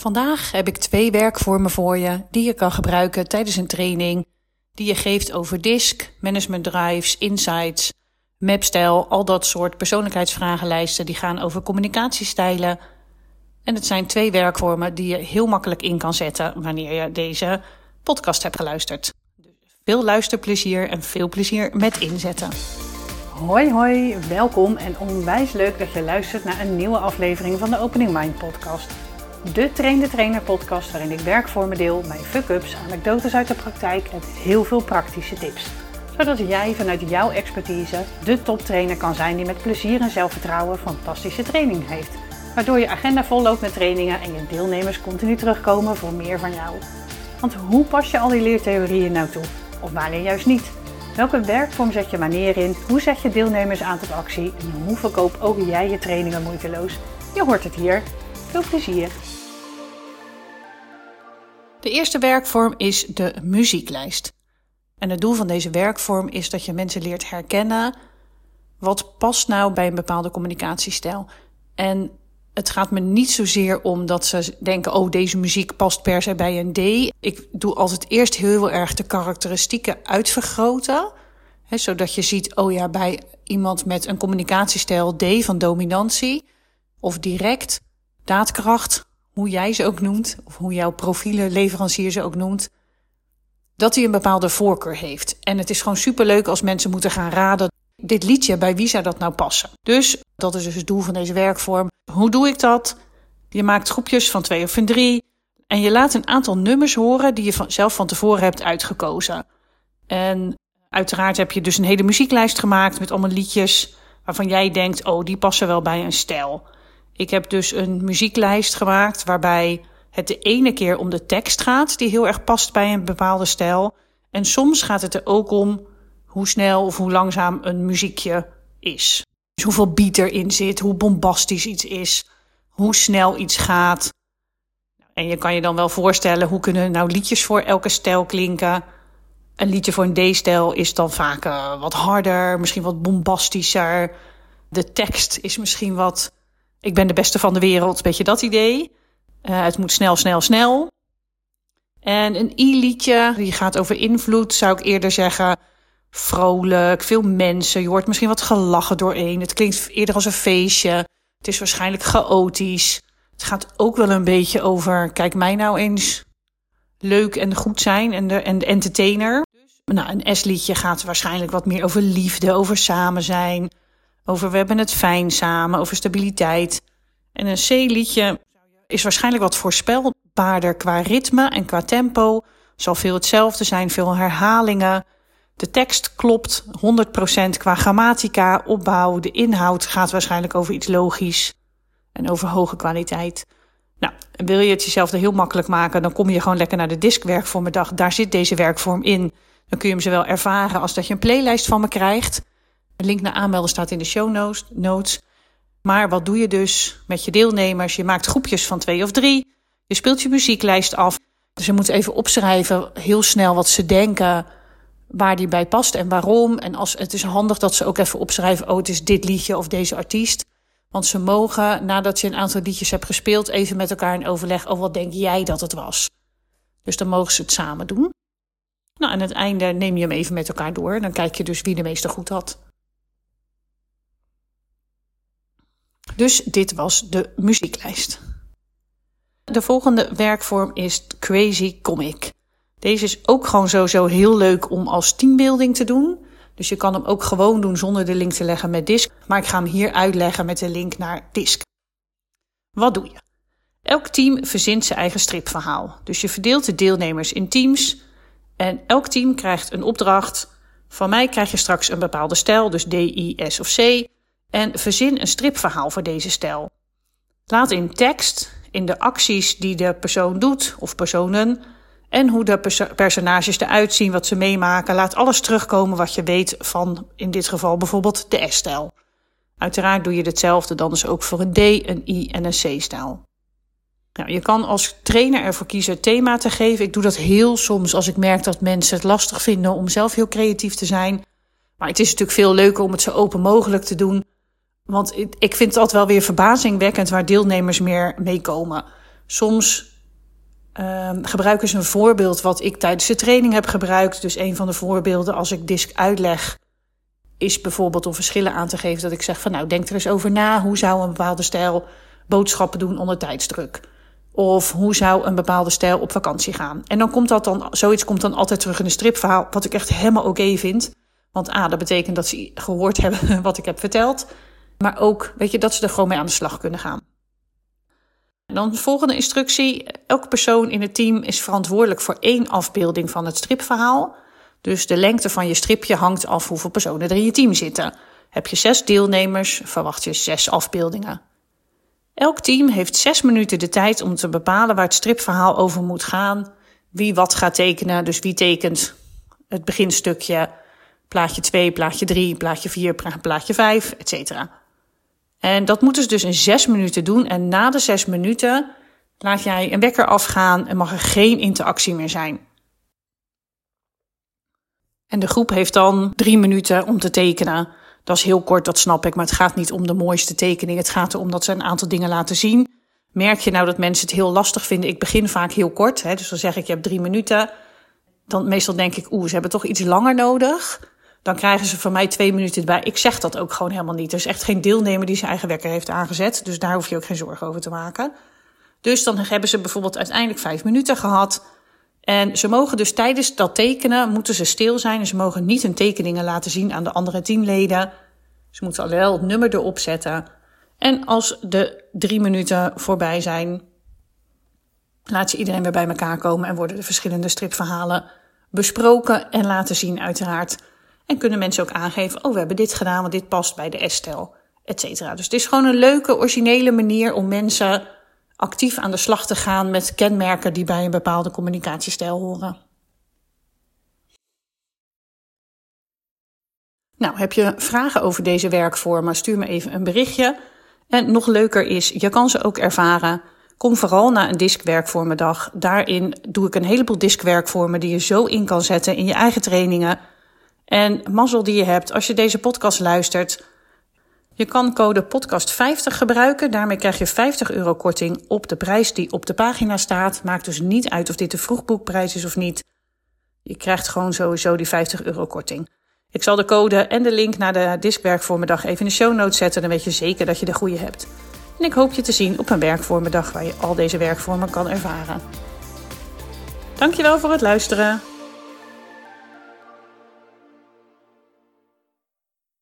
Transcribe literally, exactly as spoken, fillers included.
Vandaag heb ik twee werkvormen voor je die je kan gebruiken tijdens een training die je geeft over D I S C, management drives, insights, mapstijl, al dat soort persoonlijkheidsvragenlijsten die gaan over communicatiestijlen. En het zijn twee werkvormen die je heel makkelijk in kan zetten wanneer je deze podcast hebt geluisterd. Dus veel luisterplezier en veel plezier met inzetten. Hoi hoi, welkom en onwijs leuk dat je luistert naar een nieuwe aflevering van de Opening Mind podcast. De Train de Trainer podcast waarin ik werkvormen deel, mijn fuck-ups, anekdotes uit de praktijk en heel veel praktische tips. Zodat jij vanuit jouw expertise de toptrainer kan zijn die met plezier en zelfvertrouwen fantastische training heeft. Waardoor je agenda vol loopt met trainingen en je deelnemers continu terugkomen voor meer van jou. Want hoe pas je al die leertheorieën nou toe? Of wanneer juist niet? Welke werkvorm zet je wanneer in? Hoe zet je deelnemers aan tot actie? En hoe verkoop ook jij je trainingen moeiteloos? Je hoort het hier. Veel plezier! De eerste werkvorm is de muzieklijst. En het doel van deze werkvorm is dat je mensen leert herkennen wat past nou bij een bepaalde communicatiestijl. En het gaat me niet zozeer om dat ze denken, oh, deze muziek past per se bij een D. Ik doe altijd eerst heel erg de karakteristieken uitvergroten. Hè, zodat je ziet, oh ja, bij iemand met een communicatiestijl D van dominantie of direct, daadkracht, hoe jij ze ook noemt, of hoe jouw profielenleverancier ze ook noemt, dat hij een bepaalde voorkeur heeft. En het is gewoon superleuk als mensen moeten gaan raden, dit liedje, bij wie zou dat nou passen? Dus dat is dus het doel van deze werkvorm. Hoe doe ik dat? Je maakt groepjes van twee of van drie en je laat een aantal nummers horen die je van, zelf van tevoren hebt uitgekozen. En uiteraard heb je dus een hele muzieklijst gemaakt met allemaal liedjes waarvan jij denkt, oh, die passen wel bij een stijl. Ik heb dus een muzieklijst gemaakt waarbij het de ene keer om de tekst gaat die heel erg past bij een bepaalde stijl. En soms gaat het er ook om hoe snel of hoe langzaam een muziekje is. Dus hoeveel beat erin zit, hoe bombastisch iets is, hoe snel iets gaat. En je kan je dan wel voorstellen, hoe kunnen nou liedjes voor elke stijl klinken? Een liedje voor een D-stijl is dan vaak uh, wat harder, misschien wat bombastischer. De tekst is misschien wat, ik ben de beste van de wereld, een beetje dat idee. Uh, het moet snel, snel, snel. En een I-liedje, die gaat over invloed, zou ik eerder zeggen, vrolijk, veel mensen. Je hoort misschien wat gelachen doorheen. Het klinkt eerder als een feestje. Het is waarschijnlijk chaotisch. Het gaat ook wel een beetje over, kijk mij nou eens, leuk en goed zijn en de, en de entertainer. Nou, een S-liedje gaat waarschijnlijk wat meer over liefde, over samen zijn, over we hebben het fijn samen, over stabiliteit. En een C-liedje is waarschijnlijk wat voorspelbaarder qua ritme en qua tempo. Zal veel hetzelfde zijn, veel herhalingen. De tekst klopt honderd procent qua grammatica, opbouw. De inhoud gaat waarschijnlijk over iets logisch en over hoge kwaliteit. Nou, en wil je het jezelf er heel makkelijk maken, dan kom je gewoon lekker naar de D I S C-werkvormendag. Daar zit deze werkvorm in. Dan kun je hem zowel ervaren als dat je een playlijst van me krijgt. Een link naar aanmelden staat in de show notes. Maar wat doe je dus met je deelnemers? Je maakt groepjes van twee of drie. Je speelt je muzieklijst af. Dus je moet even opschrijven heel snel wat ze denken, waar die bij past en waarom. En als, het is handig dat ze ook even opschrijven, oh, het is dit liedje of deze artiest. Want ze mogen, nadat je een aantal liedjes hebt gespeeld, even met elkaar in overleg, oh, wat denk jij dat het was? Dus dan mogen ze het samen doen. Nou, en aan het einde neem je hem even met elkaar door. Dan kijk je dus wie de meeste goed had. Dus dit was de muzieklijst. De volgende werkvorm is Crazy Comic. Deze is ook gewoon sowieso heel leuk om als teambuilding te doen. Dus je kan hem ook gewoon doen zonder de link te leggen met D I S C. Maar ik ga hem hier uitleggen met de link naar D I S C. Wat doe je? Elk team verzint zijn eigen stripverhaal. Dus je verdeelt de deelnemers in teams. En elk team krijgt een opdracht. Van mij krijg je straks een bepaalde stijl, dus D, I, S of C. En verzin een stripverhaal voor deze stijl. Laat in tekst, in de acties die de persoon doet of personen, en hoe de perso- personages eruit zien, wat ze meemaken. Laat alles terugkomen wat je weet van, in dit geval bijvoorbeeld, de S-stijl. Uiteraard doe je hetzelfde dan dus ook voor een D, een I en een C-stijl. Nou, je kan als trainer ervoor kiezen het thema te geven. Ik doe dat heel soms als ik merk dat mensen het lastig vinden om zelf heel creatief te zijn. Maar het is natuurlijk veel leuker om het zo open mogelijk te doen. Want ik vind het altijd wel weer verbazingwekkend waar deelnemers meer meekomen. Soms Uh, gebruik eens een voorbeeld wat ik tijdens de training heb gebruikt. Dus een van de voorbeelden als ik D I S C uitleg is bijvoorbeeld om verschillen aan te geven. Dat ik zeg van nou, denk er eens over na. Hoe zou een bepaalde stijl boodschappen doen onder tijdsdruk? Of hoe zou een bepaalde stijl op vakantie gaan? En dan komt dat dan, zoiets komt dan altijd terug in een stripverhaal. Wat ik echt helemaal oké okay vind. Want A, dat betekent dat ze gehoord hebben wat ik heb verteld. Maar ook, weet je, dat ze er gewoon mee aan de slag kunnen gaan. En dan de volgende instructie. Elke persoon in het team is verantwoordelijk voor één afbeelding van het stripverhaal. Dus de lengte van je stripje hangt af hoeveel personen er in je team zitten. Heb je zes deelnemers, verwacht je zes afbeeldingen. Elk team heeft zes minuten de tijd om te bepalen waar het stripverhaal over moet gaan. Wie wat gaat tekenen, dus wie tekent het beginstukje, plaatje twee, plaatje drie, plaatje vier, plaatje vijf, et cetera. En dat moeten ze dus in zes minuten doen. En na de zes minuten laat jij een wekker afgaan en mag er geen interactie meer zijn. En de groep heeft dan drie minuten om te tekenen. Dat is heel kort, dat snap ik, maar het gaat niet om de mooiste tekening. Het gaat erom dat ze een aantal dingen laten zien. Merk je nou dat mensen het heel lastig vinden? Ik begin vaak heel kort, hè, dus dan zeg ik je hebt drie minuten. Dan meestal denk ik, oeh, ze hebben toch iets langer nodig. Dan krijgen ze van mij twee minuten erbij. Ik zeg dat ook gewoon helemaal niet. Er is echt geen deelnemer die zijn eigen wekker heeft aangezet. Dus daar hoef je ook geen zorgen over te maken. Dus dan hebben ze bijvoorbeeld uiteindelijk vijf minuten gehad. En ze mogen dus tijdens dat tekenen, moeten ze stil zijn. En ze mogen niet hun tekeningen laten zien aan de andere teamleden. Ze moeten al wel het nummer erop zetten. En als de drie minuten voorbij zijn, laat ze iedereen weer bij elkaar komen. En worden de verschillende stripverhalen besproken en laten zien uiteraard. En kunnen mensen ook aangeven, oh, we hebben dit gedaan, want dit past bij de S-stijl, et cetera. Dus het is gewoon een leuke, originele manier om mensen actief aan de slag te gaan met kenmerken die bij een bepaalde communicatiestijl horen. Nou, heb je vragen over deze werkvormen, stuur me even een berichtje. En nog leuker is, je kan ze ook ervaren. Kom vooral naar een D I S C-werkvormendag. Daarin doe ik een heleboel D I S C-werkvormen die je zo in kan zetten in je eigen trainingen. En mazzel die je hebt als je deze podcast luistert. Je kan code podcast vijftig gebruiken. Daarmee krijg je vijftig euro korting op de prijs die op de pagina staat. Maakt dus niet uit of dit de vroegboekprijs is of niet. Je krijgt gewoon sowieso die vijftig euro korting. Ik zal de code en de link naar de D I S C-werkvormendag even in de show notes zetten. Dan weet je zeker dat je de goede hebt. En ik hoop je te zien op een werkvormendag waar je al deze werkvormen kan ervaren. Dankjewel voor het luisteren.